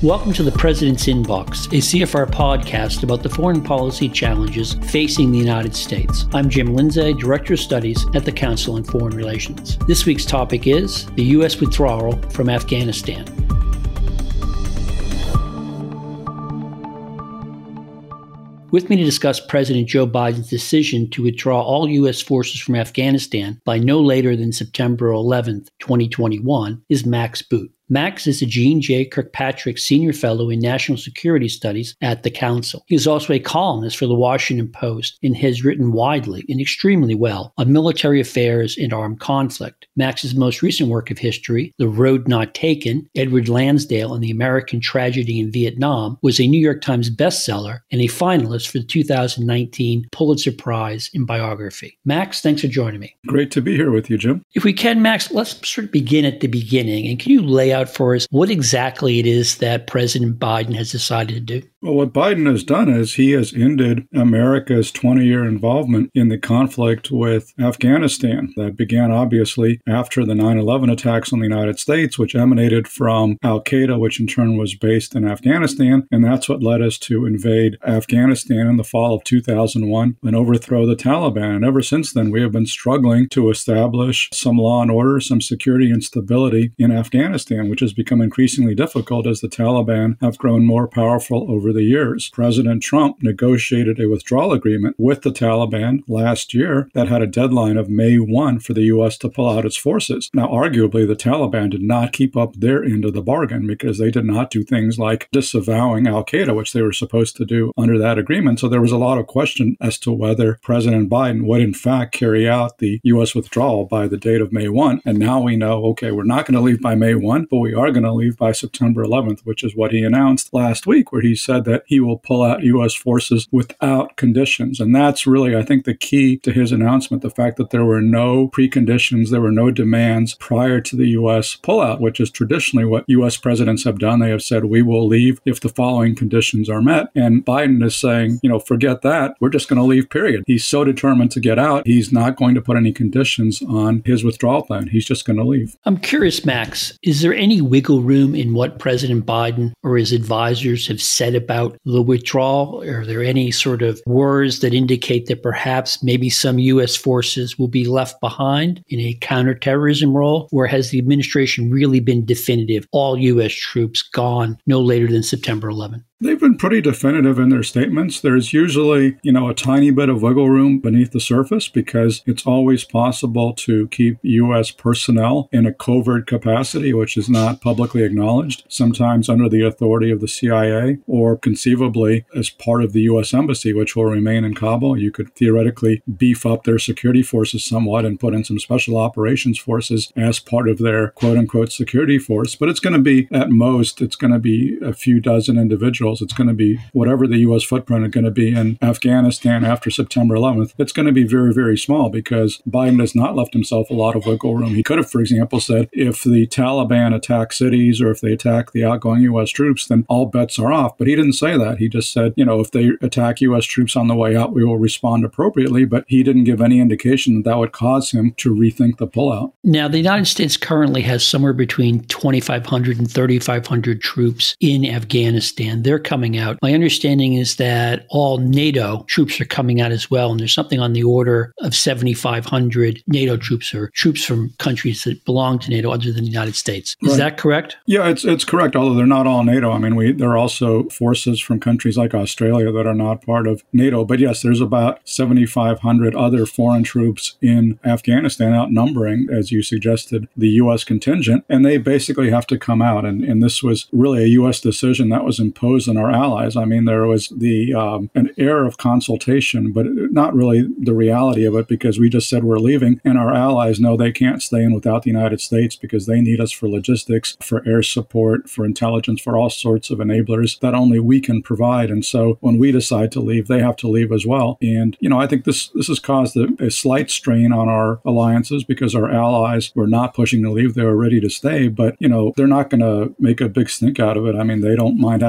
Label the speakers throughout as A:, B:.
A: Welcome to the President's Inbox, a CFR podcast about the foreign policy challenges facing the United States. I'm Jim Lindsay, Director of Studies at the Council on Foreign Relations. This week's topic is the U.S. withdrawal from Afghanistan. With me to discuss President Joe Biden's decision to withdraw all U.S. forces from Afghanistan by no later than September 11th, 2021, is Max Boot. Max is a Jeane J. Kirkpatrick Senior Fellow in National Security Studies at the Council. He is also a columnist for the Washington Post and has written widely and extremely well on military affairs and armed conflict. Max's most recent work of history, The Road Not Taken, Edward Lansdale and the American Tragedy in Vietnam, was a New York Times bestseller and a finalist for the 2019 Pulitzer Prize in Biography. Max, thanks for joining me.
B: Great to be here with you, Jim.
A: If we can, Max, let's sort of begin at the beginning. And can you lay out for us what exactly it is that President Biden has decided to do?
B: Well, what Biden has done is he has ended America's 20-year involvement in the conflict with Afghanistan. That began, obviously, after the 9/11 attacks on the United States, which emanated from al-Qaeda, which in turn was based in Afghanistan. And that's what led us to invade Afghanistan in the fall of 2001 and overthrow the Taliban. And ever since then, we have been struggling to establish some law and order, some security and stability in Afghanistan, which has become increasingly difficult as the Taliban have grown more powerful over the years. President Trump negotiated a withdrawal agreement with the Taliban last year that had a deadline of May 1 for the U.S. to pull out its forces. Now, arguably, the Taliban did not keep up their end of the bargain because they did not do things like disavowing al-Qaeda, which they were supposed to do under that agreement. So there was a lot of question as to whether President Biden would, in fact, carry out the U.S. withdrawal by the date of May 1. And now we know, okay, we're not going to leave by May 1, but we are going to leave by September 11th, which is what he announced last week, where he said that he will pull out U.S. forces without conditions. And that's really, I think, the key to his announcement, the fact that there were no preconditions, there were no demands prior to the U.S. pullout, which is traditionally what U.S. presidents have done. They have said, we will leave if the following conditions are met. And Biden is saying, forget that. We're just going to leave, period. He's so determined to get out, he's not going to put any conditions on his withdrawal plan. He's just going to leave.
A: I'm curious, Max, is there any wiggle room in what President Biden or his advisors have said about the withdrawal? Are there any sort of words that indicate that perhaps maybe some U.S. forces will be left behind in a counterterrorism role? Or has the administration really been definitive? All U.S. troops gone no later than September 11th?
B: They've been pretty definitive in their statements. There's usually, a tiny bit of wiggle room beneath the surface because it's always possible to keep U.S. personnel in a covert capacity, which is not publicly acknowledged, sometimes under the authority of the CIA or conceivably as part of the U.S. Embassy, which will remain in Kabul. You could theoretically beef up their security forces somewhat and put in some special operations forces as part of their quote-unquote security force. But it's going to be, at most, it's going to be a few dozen individuals. It's going to be whatever the U.S. footprint is going to be in Afghanistan after September 11th. It's going to be very, very small because Biden has not left himself a lot of wiggle room. He could have, for example, said if the Taliban attack cities or if they attack the outgoing U.S. troops, then all bets are off. But he didn't say that. He just said, if they attack U.S. troops on the way out, we will respond appropriately. But he didn't give any indication that that would cause him to rethink the pullout.
A: Now, the United States currently has somewhere between 2,500 and 3,500 troops in Afghanistan. They're coming out. My understanding is that all NATO troops are coming out as well, and there's something on the order of 7,500 NATO troops or troops from countries that belong to NATO other than the United States. Is that correct?
B: Yeah, it's correct, although they're not all NATO. I mean, there are also forces from countries like Australia that are not part of NATO. But yes, there's about 7,500 other foreign troops in Afghanistan, outnumbering, as you suggested, the U.S. contingent, and they basically have to come out. And this was really a U.S. decision that was imposed on our allies. I mean, there was an air of consultation, but not really the reality of it because we just said we're leaving, and our allies know they can't stay in without the United States because they need us for logistics, for air support, for intelligence, for all sorts of enablers that only we can provide. And so when we decide to leave, they have to leave as well. And, I think this has caused a slight strain on our alliances because our allies were not pushing to leave. They were ready to stay, but, they're not going to make a big stink out of it. I mean, they don't mind having their troops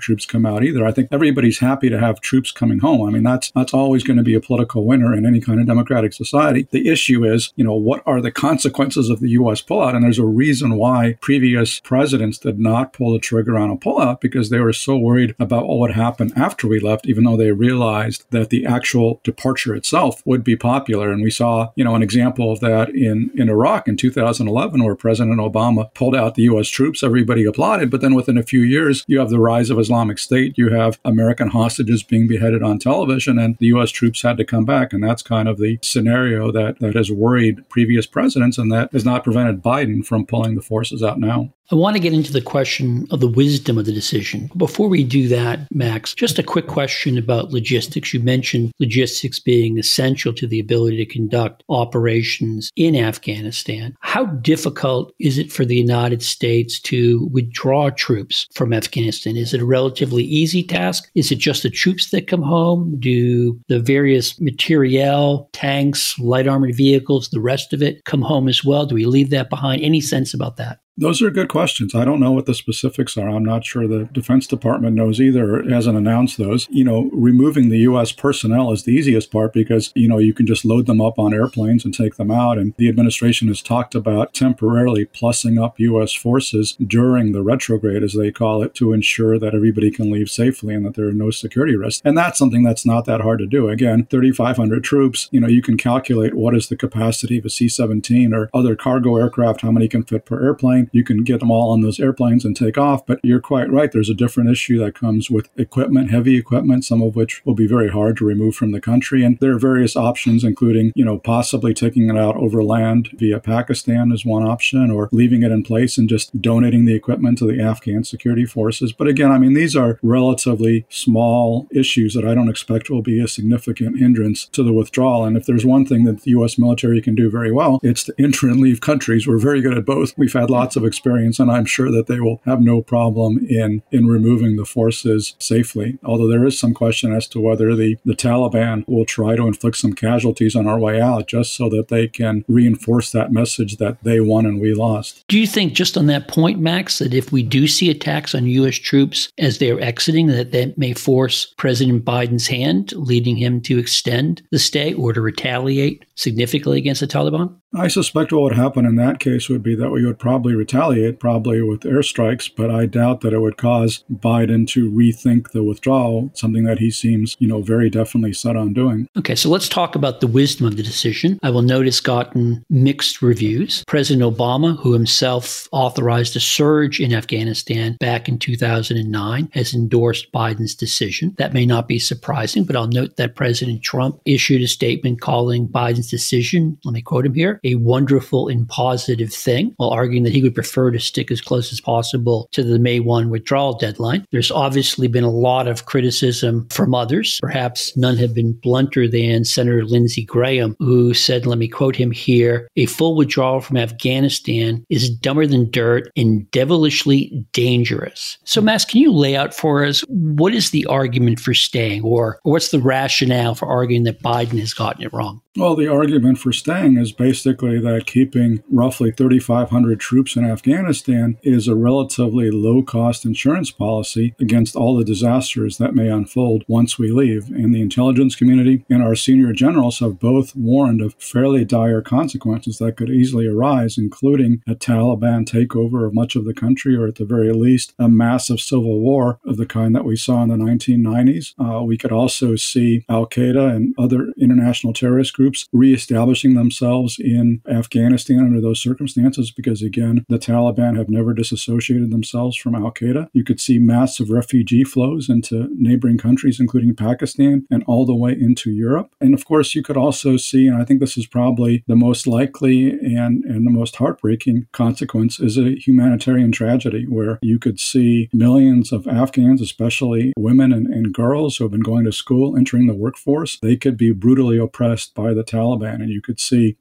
B: troops come out either. I think everybody's happy to have troops coming home. I mean, that's always going to be a political winner in any kind of democratic society. The issue is, what are the consequences of the U.S. pullout? And there's a reason why previous presidents did not pull the trigger on a pullout, because they were so worried about what would happen after we left, even though they realized that the actual departure itself would be popular. And we saw, an example of that in Iraq in 2011, where President Obama pulled out the U.S. troops. Everybody applauded. But then within a few years, you have the rise of Islamic State. You have American hostages being beheaded on television, and the U.S. troops had to come back. And that's kind of the scenario that has worried previous presidents, and that has not prevented Biden from pulling the forces out now.
A: I want to get into the question of the wisdom of the decision. Before we do that, Max, just a quick question about logistics. You mentioned logistics being essential to the ability to conduct operations in Afghanistan. How difficult is it for the United States to withdraw troops from Afghanistan? Is it a relatively easy task? Is it just the troops that come home? Do the various materiel, tanks, light armored vehicles, the rest of it come home as well? Do we leave that behind? Any sense about that?
B: Those are good questions. I don't know what the specifics are. I'm not sure the Defense Department knows either, or hasn't announced those. Removing the U.S. personnel is the easiest part because, you can just load them up on airplanes and take them out. And the administration has talked about temporarily plussing up U.S. forces during the retrograde, as they call it, to ensure that everybody can leave safely and that there are no security risks. And that's something that's not that hard to do. Again, 3,500 troops, you can calculate what is the capacity of a C-17 or other cargo aircraft, how many can fit per airplane. You can get them all on those airplanes and take off. But you're quite right. There's a different issue that comes with equipment, heavy equipment, some of which will be very hard to remove from the country. And there are various options, including, possibly taking it out over land via Pakistan is one option, or leaving it in place and just donating the equipment to the Afghan security forces. But again, these are relatively small issues that I don't expect will be a significant hindrance to the withdrawal. And if there's one thing that the U.S. military can do very well, it's to enter and leave countries. We're very good at both. We've had lots of experience, and I'm sure that they will have no problem in removing the forces safely. Although there is some question as to whether the Taliban will try to inflict some casualties on our way out, just so that they can reinforce that message that they won and we lost.
A: Do you think, just on that point, Max, that if we do see attacks on U.S. troops as they're exiting, that may force President Biden's hand, leading him to extend the stay or to retaliate significantly against the Taliban?
B: I suspect what would happen in that case would be that we would probably retaliate, probably with airstrikes, but I doubt that it would cause Biden to rethink the withdrawal, something that he seems, very definitely set on doing.
A: Okay, so let's talk about the wisdom of the decision. I will note it's gotten mixed reviews. President Obama, who himself authorized a surge in Afghanistan back in 2009, has endorsed Biden's decision. That may not be surprising, but I'll note that President Trump issued a statement calling Biden's decision, let me quote him here, a wonderful and positive thing, while arguing that he would prefer to stick as close as possible to the May 1 withdrawal deadline. There's obviously been a lot of criticism from others. Perhaps none have been blunter than Senator Lindsey Graham, who said, let me quote him here, a full withdrawal from Afghanistan is dumber than dirt and devilishly dangerous. So, Max, can you lay out for us what is the argument for staying, or what's the rationale for arguing that Biden has gotten it wrong?
B: Well, the argument for staying is basically that keeping roughly 3,500 troops in Afghanistan is a relatively low-cost insurance policy against all the disasters that may unfold once we leave. And the intelligence community and our senior generals have both warned of fairly dire consequences that could easily arise, including a Taliban takeover of much of the country, or at the very least, a massive civil war of the kind that we saw in the 1990s. We could also see Al-Qaeda and other international terrorist groups reestablishing themselves in Afghanistan under those circumstances, because again, the Taliban have never disassociated themselves from Al-Qaeda. You could see massive refugee flows into neighboring countries, including Pakistan, and all the way into Europe. And of course, you could also see, and I think this is probably the most likely and the most heartbreaking consequence, is a humanitarian tragedy where you could see millions of Afghans, especially women and girls who have been going to school, entering the workforce. They could be brutally oppressed by the Taliban, and you could see those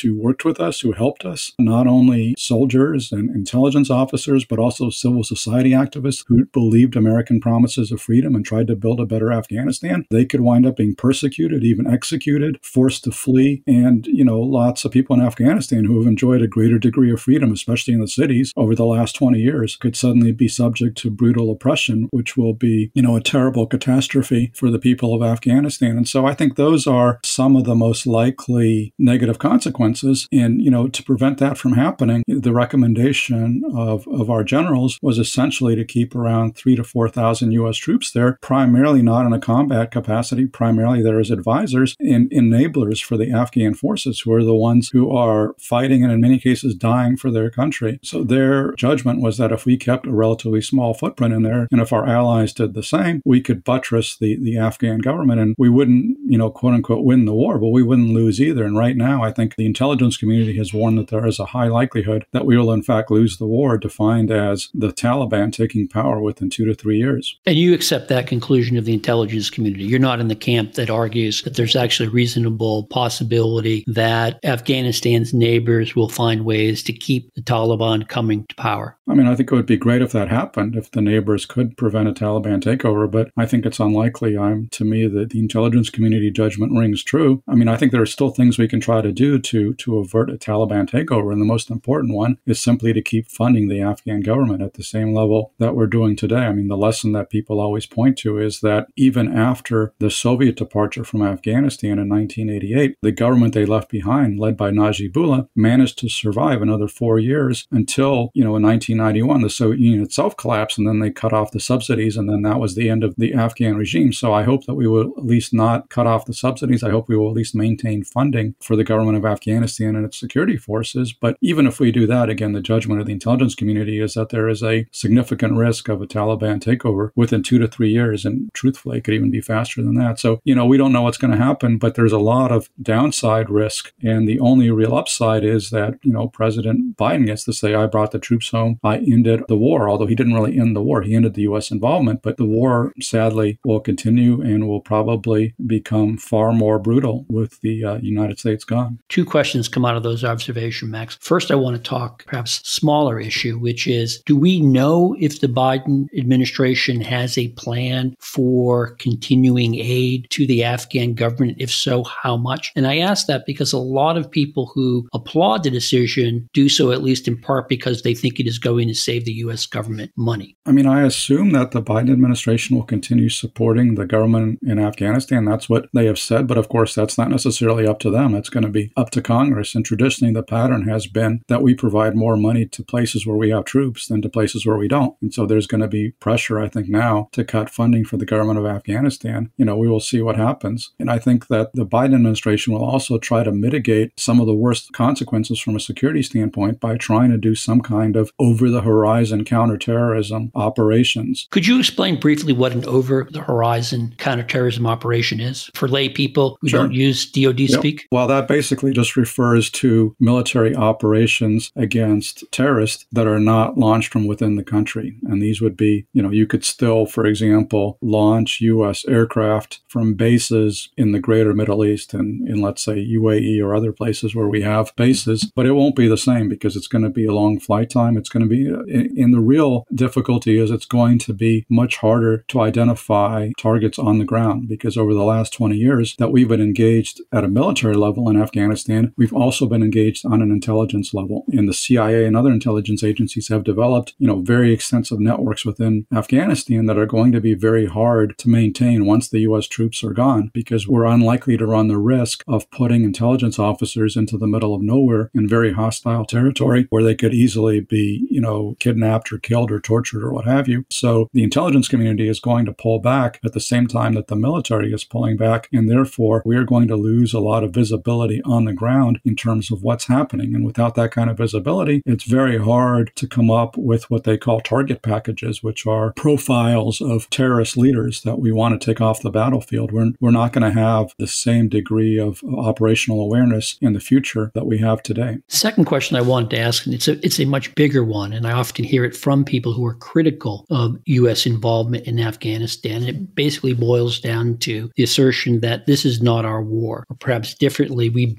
B: who worked with us, who helped us, not only soldiers and intelligence officers, but also civil society activists who believed American promises of freedom and tried to build a better Afghanistan. They could wind up being persecuted, even executed, forced to flee. And, lots of people in Afghanistan who have enjoyed a greater degree of freedom, especially in the cities over the last 20 years, could suddenly be subject to brutal oppression, which will be, a terrible catastrophe for the people of Afghanistan. And so I think those are some of the most likely negative consequences. And, to prevent that from happening, the recommendation of our generals was essentially to keep around 3,000 to 4,000 U.S. troops there, primarily not in a combat capacity, primarily there as advisors and enablers for the Afghan forces, who are the ones who are fighting and in many cases dying for their country. So their judgment was that if we kept a relatively small footprint in there, and if our allies did the same, we could buttress the Afghan government, and we wouldn't, quote unquote, win the war, but we wouldn't lose either. And right now, I think the intelligence community has warned that there is a high likelihood that we will in fact lose the war, defined as the Taliban taking power within 2 to 3 years.
A: And you accept that conclusion of the intelligence community. You're not in the camp that argues that there's actually a reasonable possibility that Afghanistan's neighbors will find ways to keep the Taliban coming to power.
B: I think it would be great if that happened, if the neighbors could prevent a Taliban takeover, but I think it's unlikely. To me, the intelligence community judgment rings true. I think there are still things we can try to do to avert a Taliban takeover, and the most important one is simply to keep funding the Afghan government at the same level that we're doing today. The lesson that people always point to is that even after the Soviet departure from Afghanistan in 1988, the government they left behind, led by Najibullah, managed to survive another 4 years until, in 1991, the Soviet Union itself collapsed, and then they cut off the subsidies, and then that was the end of the Afghan regime. So I hope that we will at least not cut off the subsidies. I hope we will at least maintain funding for the government of Afghanistan and its security forces. But even if we do that, again, the judgment of the intelligence community is that there is a significant risk of a Taliban takeover within 2 to 3 years. And truthfully, it could even be faster than that. So, we don't know what's going to happen, but there's a lot of downside risk. And the only real upside is that, President Biden gets to say, I brought the troops home. I ended the war, although he didn't really end the war. He ended the U.S. involvement, but the war, sadly, will continue and will probably become far more brutal with the United States gone.
A: Two questions come out of those observations, Max. First, I want to talk perhaps smaller issue, which is, do we know if the Biden administration has a plan for continuing aid to the Afghan government? If so, how much? And I ask that because a lot of people who applaud the decision do so at least in part because they think it is going to save the U.S. government money.
B: I assume that the Biden administration will continue supporting the government in Afghanistan. That's what they have said. But of course, that's not necessarily up to them. It's going to be up to Congress. And traditionally, the pattern has been that we provide more money to places where we have troops than to places where we don't. And so there's going to be pressure, I think, now to cut funding for the government of Afghanistan. We will see what happens. And I think that the Biden administration will also try to mitigate some of the worst consequences from a security standpoint by trying to do some kind of over-the-horizon counterterrorism operations.
A: Could you explain briefly what an over-the-horizon counterterrorism operation is for lay people who don't use DoD speak?
B: Well, that basically just refers to military operations against terrorists that are not launched from within the country. And these would be, you could still, for example, launch U.S. aircraft from bases in the greater Middle East and in, let's say, UAE or other places where we have bases. But it won't be the same because it's going to be a long flight time. It's going to be, and the real difficulty is it's going to be much harder to identify targets on the ground because over the last 20 years that we've been engaged at a military level in Afghanistan, we've also been engaged on an intelligence level. And the CIA and other intelligence agencies have developed, very extensive networks within Afghanistan that are going to be very hard to maintain once the U.S. troops are gone because we're unlikely to run the risk of putting intelligence officers into the middle of nowhere in very hostile territory where they could easily be, kidnapped or killed or tortured or what have you. So the intelligence community is going to pull back at the same time that the military is pulling back. And therefore, we are going to lose a lot of visibility on the ground in terms of what's happening. And without that kind of visibility, it's very hard to come up with what they call target packages, which are profiles of terrorist leaders that we want to take off the battlefield. We're not going to have the same degree of operational awareness in the future that we have today.
A: Second question I wanted to ask, and it's a much bigger one, and I often hear it from people who are critical of U.S. involvement in Afghanistan. It basically boils down to the assertion that this is not our war, or perhaps differently, we've been there for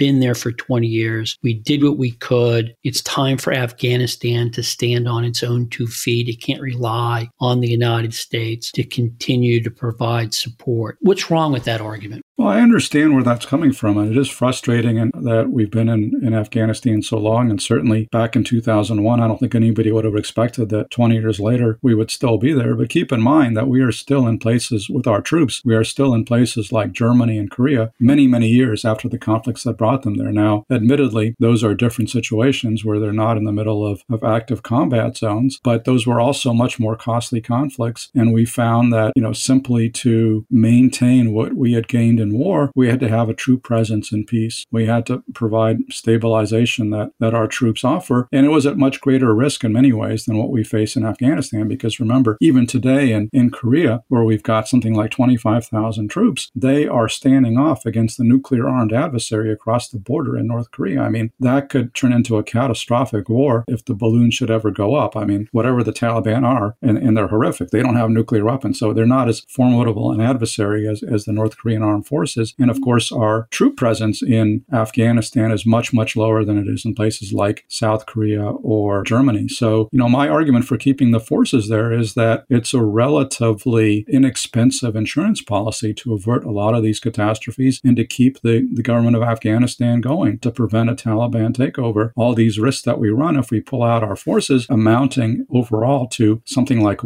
A: for 20 years. We did what we could. It's time for Afghanistan to stand on its own 2 feet. It can't rely on the United States to continue to provide support. What's wrong with that argument?
B: Well, I understand where that's coming from, and it is frustrating that we've been in Afghanistan so long, and certainly back in 2001, I don't think anybody would have expected that 20 years later we would still be there. But keep in mind that we are still in places with our troops. We are still in places like Germany and Korea many, many years after the conflicts that brought them there. Now, admittedly, those are different situations where they're not in the middle of active combat zones, but those were also much more costly conflicts. And we found that, simply to maintain what we had gained in war, we had to have a true presence in peace. We had to provide stabilization that our troops offer. And it was at much greater risk in many ways than what we face in Afghanistan. Because remember, even today in Korea, where we've got something like 25,000 troops, they are standing off against the nuclear armed adversary across the border in North Korea. I mean, that could turn into a catastrophic war if the balloon should ever go up. I mean, whatever the Taliban are, and they're horrific. They don't have nuclear weapons, so they're not as formidable an adversary as the North Korean armed forces. And of course, our troop presence in Afghanistan is much, much lower than it is in places like South Korea or Germany. So, my argument for keeping the forces there is that it's a relatively inexpensive insurance policy to avert a lot of these catastrophes and to keep the government of Afghanistan going, to prevent a Taliban takeover. All these risks that we run if we pull out our forces, amounting overall to something like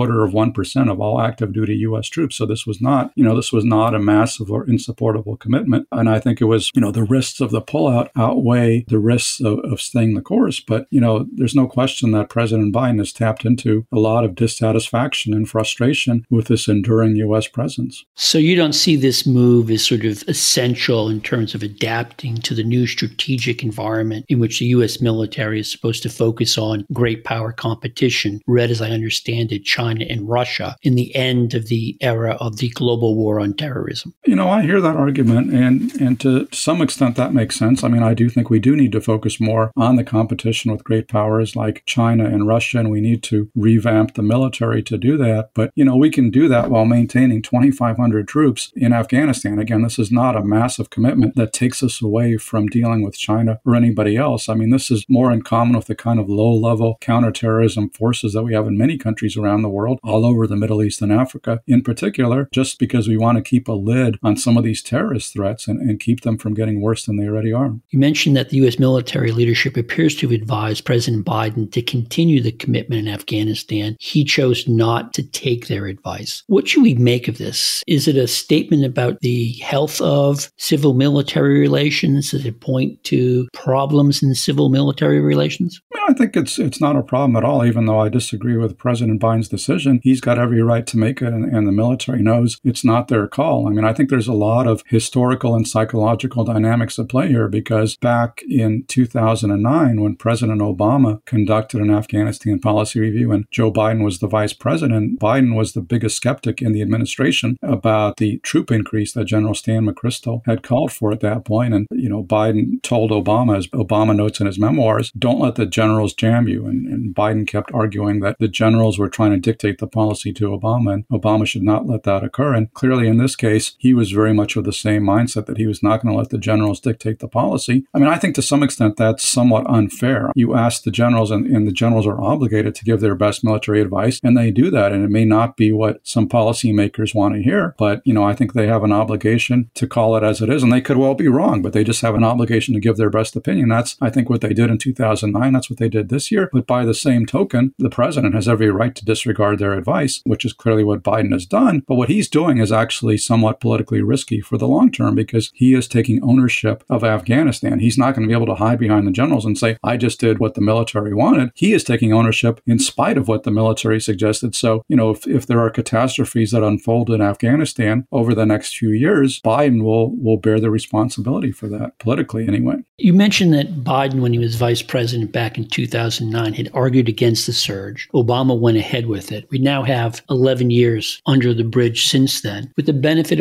B: 0.25% of all active duty U.S. troops. So this was not a massive or insupportable commitment. And I think it was, the risks of the pullout outweigh the risks of staying the course. But, there's no question that President Biden has tapped into a lot of dissatisfaction and frustration with this enduring U.S. presence.
A: So you don't see this move as sort of essential in terms of adapting to the new strategic environment in which the U.S. military is supposed to focus on great power competition, read as I understand it, China and Russia, in the end of the era of the global war on terrorism?
B: I hear that argument, and to some extent that makes sense. I mean, I do think we do need to focus more on the competition with great powers like China and Russia, and we need to revamp the military to do that. But, we can do that while maintaining 2,500 troops in Afghanistan. Again, this is not a massive commitment that takes us away from dealing with China or anybody else. I mean, this is more in common with the kind of low-level counterterrorism forces that we have in many countries around the world, all over the Middle East and Africa in particular, just because we want to keep a lid on some of these terrorist threats and keep them from getting worse than they already are.
A: You mentioned that the U.S. military leadership appears to have advised President Biden to continue the commitment in Afghanistan. He chose not to take their advice. What should we make of this? Is it a statement about the health of civil-military relations? Does it point to problems in civil-military relations?
B: I think it's not a problem at all, even though I disagree with President Biden's decision. He's got every right to make it, and the military knows it's not their call. I mean, I think there's a lot of historical and psychological dynamics at play here, because back in 2009, when President Obama conducted an Afghanistan policy review and Joe Biden was the vice president, Biden was the biggest skeptic in the administration about the troop increase that General Stan McChrystal had called for at that point. And, Biden told Obama, as Obama notes in his memoirs, don't let the generals jam you. And Biden kept arguing that the generals were trying to dictate the policy to Obama, and Obama should not let that occur. And clearly in this case, he was very much of the same mindset that he was not going to let the generals dictate the policy. I mean, I think to some extent that's somewhat unfair. You ask the generals, and the generals are obligated to give their best military advice, and they do that. And it may not be what some policymakers want to hear, but, I think they have an obligation to call it as it is. And they could well be wrong, but they just have an obligation to give their best opinion. That's, I think, what they did in 2009. That's what they did this year. But by the same token, the president has every right to disregard their advice, which is clearly what Biden has done. But what he's doing is actually somewhat politically risky for the long term, because he is taking ownership of Afghanistan. He's not going to be able to hide behind the generals and say, I just did what the military wanted. He is taking ownership in spite of what the military suggested. So, if there are catastrophes that unfold in Afghanistan over the next few years, Biden will bear the responsibility for that, politically anyway.
A: You mentioned that Biden, when he was vice president back in 2009, had argued against the surge. Obama went ahead with it. We now have 11 years under the bridge since then. With the benefit of hindsight,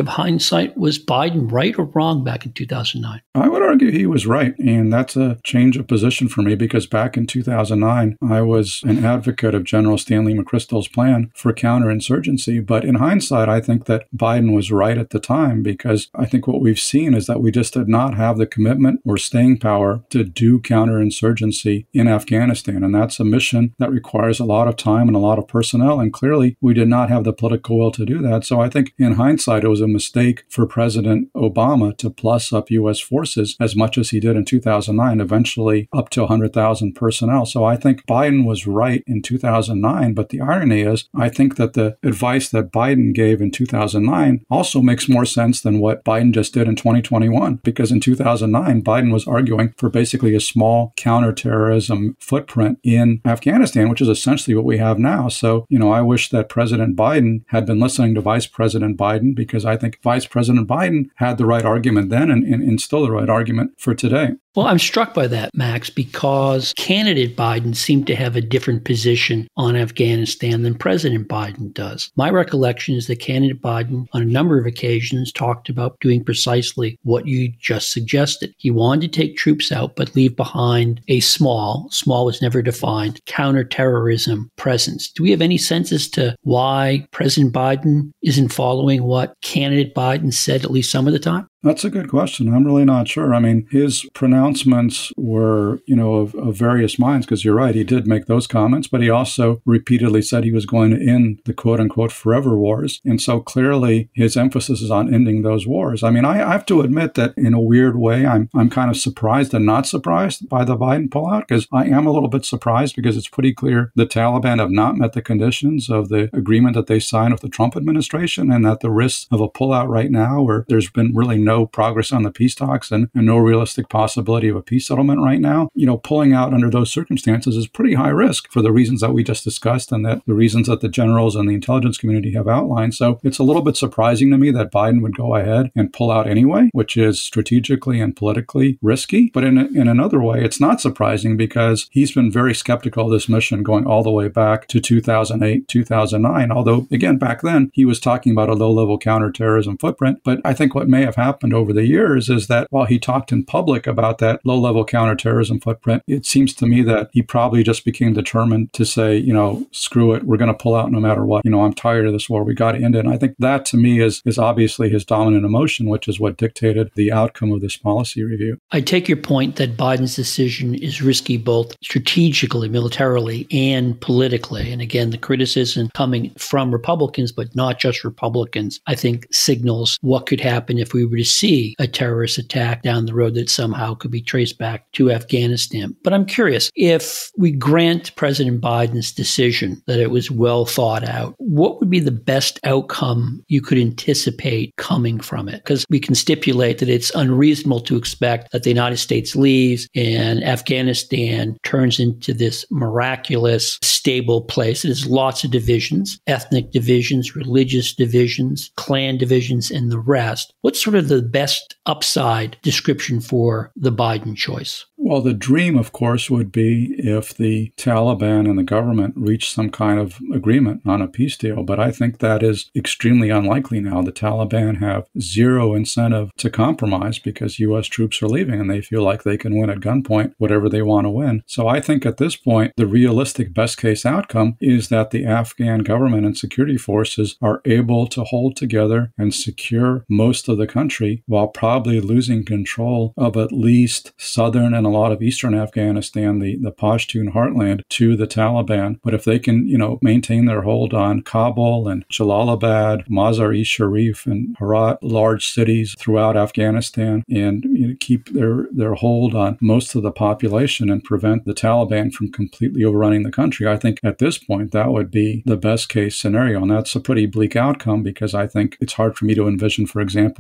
A: hindsight, was Biden right or wrong back in 2009?
B: I would argue he was right. And that's a change of position for me because back in 2009, I was an advocate of General Stanley McChrystal's plan for counterinsurgency. But in hindsight, I think that Biden was right at the time because I think what we've seen is that we just did not have the commitment or staying power to do counterinsurgency in Afghanistan. And that's a mission that requires a lot of time and a lot of personnel. And clearly, we did not have the political will to do that. So I think in hindsight, it was a mistake for President Obama to plus up U.S. forces as much as he did in 2009, eventually up to 100,000 personnel. So I think Biden was right in 2009. But the irony is, I think that the advice that Biden gave in 2009 also makes more sense than what Biden just did in 2021. Because in 2009, Biden was arguing for basically a small counterterrorism footprint in Afghanistan, which is essentially what we have now. So, I wish that President Biden had been listening to Vice President Biden because I think Vice President Biden had the right argument then and still the right argument for today.
A: Well, I'm struck by that, Max, because candidate Biden seemed to have a different position on Afghanistan than President Biden does. My recollection is that candidate Biden, on a number of occasions, talked about doing precisely what you just suggested. He wanted to take troops out, but leave behind a small was never defined, counterterrorism presence. Do we have any sense as to why President Biden isn't following what candidate Biden said at least some of the time?
B: That's a good question. I'm really not sure. I mean, his pronouncements were, of various minds, because you're right, he did make those comments, but he also repeatedly said he was going to end the quote-unquote forever wars. And so clearly his emphasis is on ending those wars. I mean, I have to admit that in a weird way, I'm kind of surprised and not surprised by the Biden pullout, because I am a little bit surprised because it's pretty clear the Taliban have not met the conditions of the agreement that they signed with the Trump administration, and that the risk of a pullout right now, where there's been really no progress on the peace talks and no realistic possibility of a peace settlement right now, pulling out under those circumstances is pretty high risk for the reasons that we just discussed and that the reasons that the generals and the intelligence community have outlined. So it's a little bit surprising to me that Biden would go ahead and pull out anyway, which is strategically and politically risky. But in another way, it's not surprising because he's been very skeptical of this mission going all the way back to 2008, 2009. Although, again, back then, he was talking about a low-level counterterrorism footprint. But I think what may have happened over the years is that while he talked in public about that low-level counterterrorism footprint, it seems to me that he probably just became determined to say, screw it, we're going to pull out no matter what. I'm tired of this war. We got to end it. And I think that to me is obviously his dominant emotion, which is what dictated the outcome of this policy review.
A: I take your point that Biden's decision is risky both strategically, militarily, and politically. And again, the criticism coming from Republicans, but not just Republicans, I think signals what could happen if we were to see a terrorist attack down the road that somehow could be traced back to Afghanistan. But I'm curious, if we grant President Biden's decision that it was well thought out, what would be the best outcome you could anticipate coming from it? Because we can stipulate that it's unreasonable to expect that the United States leaves and Afghanistan turns into this miraculous, stable place. It has lots of divisions, ethnic divisions, religious divisions, clan divisions, and the rest. What's sort of the best upside description for the Biden choice?
B: Well, the dream, of course, would be if the Taliban and the government reached some kind of agreement on a peace deal. But I think that is extremely unlikely now. The Taliban have zero incentive to compromise because U.S. troops are leaving and they feel like they can win at gunpoint whatever they want to win. So I think at this point, the realistic best case outcome is that the Afghan government and security forces are able to hold together and secure most of the country while probably losing control of at least southern and a lot of eastern Afghanistan, the Pashtun heartland, to the Taliban. But if they can, maintain their hold on Kabul and Jalalabad, Mazar-e-Sharif and Herat, large cities throughout Afghanistan, and keep their hold on most of the population and prevent the Taliban from completely overrunning the country, I think at this point that would be the best case scenario. And that's a pretty bleak outcome because I think it's hard for me to envision, for example, Kandahar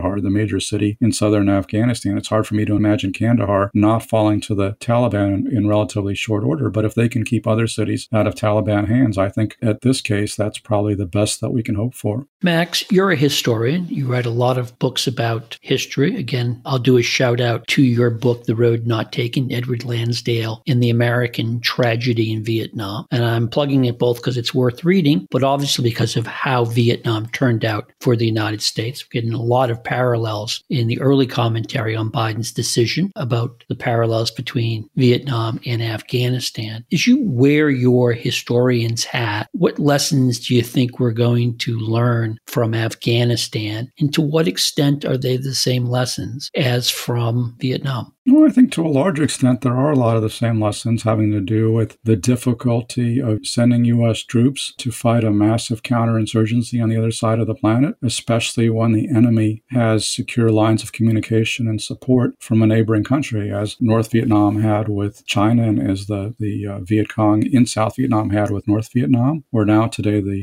B: Kandahar, the major city in southern Afghanistan. It's hard for me to imagine Kandahar not falling to the Taliban in relatively short order. But if they can keep other cities out of Taliban hands, I think at this case, that's probably the best that we can hope for.
A: Max, you're a historian. You write a lot of books about history. Again, I'll do a shout out to your book, The Road Not Taken, Edward Lansdale and the American Tragedy in Vietnam. And I'm plugging it both because it's worth reading, but obviously because of how Vietnam turned out for the United States. We're getting a lot of parallels in the early commentary on Biden's decision about the parallels between Vietnam and Afghanistan. As you wear your historian's hat, what lessons do you think we're going to learn from Afghanistan, and to what extent are they the same lessons as from Vietnam?
B: Well, I think to a large extent, there are a lot of the same lessons having to do with the difficulty of sending U.S. troops to fight a massive counterinsurgency on the other side of the planet, especially when the enemy has secure lines of communication and support from a neighboring country, as North Vietnam had with China and as the Viet Cong in South Vietnam had with North Vietnam, or now today, the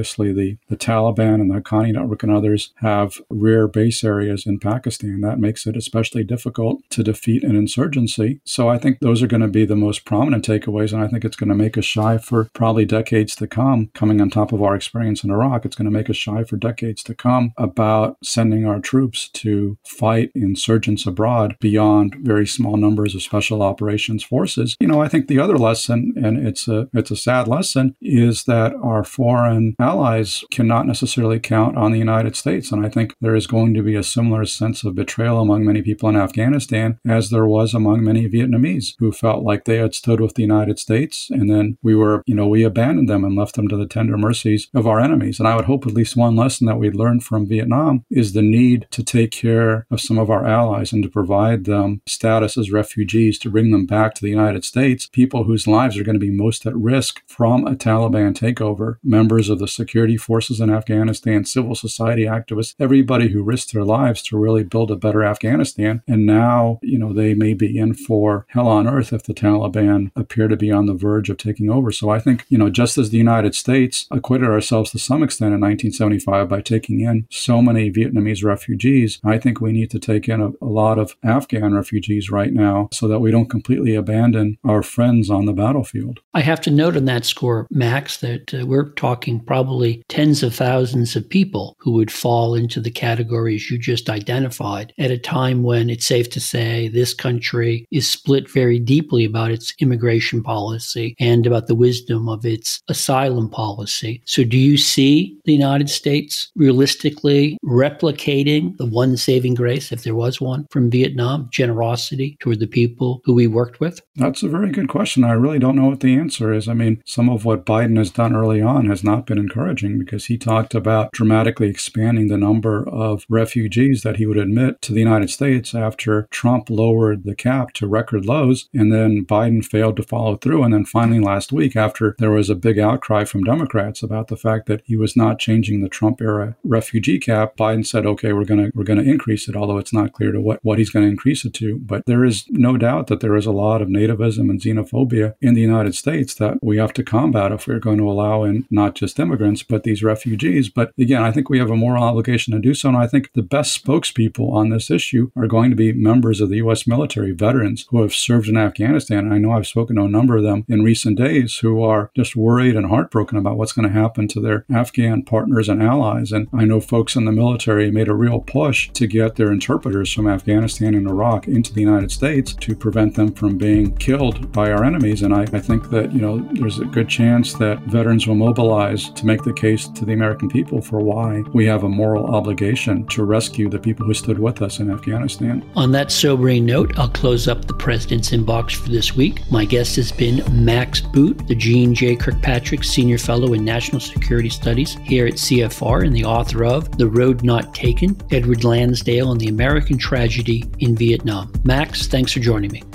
B: Taliban and the Haqqani Network and others have rear base areas in Pakistan. That makes it especially difficult to defeat an insurgency. So I think those are going to be the most prominent takeaways, and I think it's going to make us shy for probably decades to come, coming on top of our experience in Iraq. It's going to make us shy for decades to come about sending our troops to fight insurgents abroad beyond very small numbers of special operations forces. I think the other lesson, and it's a sad lesson, is that our foreign allies cannot necessarily count on the United States. And I think there is going to be a similar sense of betrayal among many people in Afghanistan as there was among many Vietnamese who felt like they had stood with the United States, and then we abandoned them and left them to the tender mercies of our enemies. And I would hope at least one lesson that we learned from Vietnam is the need to take care of some of our allies and to provide them status as refugees, to bring them back to the United States, people whose lives are going to be most at risk from a Taliban takeover, members of the security forces in Afghanistan, civil society activists, everybody who risked their lives to really build a better Afghanistan. And now, they may be in for hell on earth if the Taliban appear to be on the verge of taking over. So I think, just as the United States acquitted ourselves to some extent in 1975 by taking in so many Vietnamese refugees, I think we need to take in a lot of Afghan refugees right now so that we don't completely abandon our friends on the battlefield.
A: I have to note on that score, Max, that we're talking probably tens of thousands of people who would fall into the categories you just identified at a time when it's safe to say this country is split very deeply about its immigration policy and about the wisdom of its asylum policy. So do you see the United States realistically replicating the one saving grace, if there was one, from Vietnam, generosity toward the people who we worked with?
B: That's a very good question. I really don't know what the answer is. I mean, some of what Biden has done early on has not been encouraging, because he talked about dramatically expanding the number of refugees that he would admit to the United States after Trump lowered the cap to record lows, and then Biden failed to follow through. And then finally last week, after there was a big outcry from Democrats about the fact that he was not changing the Trump era refugee cap, Biden said, okay, we're going to increase it, although it's not clear to what he's going to increase it to. But there is no doubt that there is a lot of nativism and xenophobia in the United States that we have to combat if we're going to allow in not just immigrants, but these refugees. But again, I think we have a moral obligation to do so. And I think the best spokespeople on this issue are going to be members of the U.S. military, veterans who have served in Afghanistan. I know I've spoken to a number of them in recent days who are just worried and heartbroken about what's going to happen to their Afghan partners and allies. And I know folks in the military made a real push to get their interpreters from Afghanistan and Iraq into the United States to prevent them from being killed by our enemies. And I think that, there's a good chance that veterans will mobilize to make the case to the American people for why we have a moral obligation to rescue the people who stood with us in Afghanistan.
A: On that sobering note, I'll close up the President's Inbox for this week. My guest has been Max Boot, the Jeane J. Kirkpatrick Senior Fellow in National Security Studies here at CFR and the author of The Road Not Taken, Edward Lansdale and the American Tragedy in Vietnam. Max, thanks for joining me.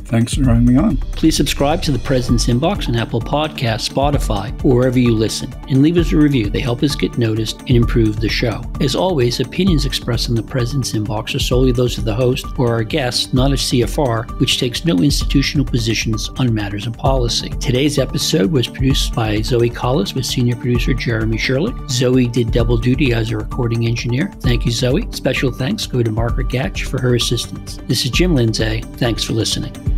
B: Thanks for having me on.
A: Please subscribe to The President's Inbox on Apple Podcasts, Spotify, or wherever you listen, and leave us a review. They help us get noticed and improve the show. As always, opinions expressed on The President's Inbox are solely those of the host or our guests, not of CFR, which takes no institutional positions on matters of policy. Today's episode was produced by Zoe Collis with senior producer Jeremy Sherlick. Zoe did double duty as a recording engineer. Thank you, Zoe. Special thanks go to Margaret Gatch for her assistance. This is Jim Lindsay. Thanks for listening.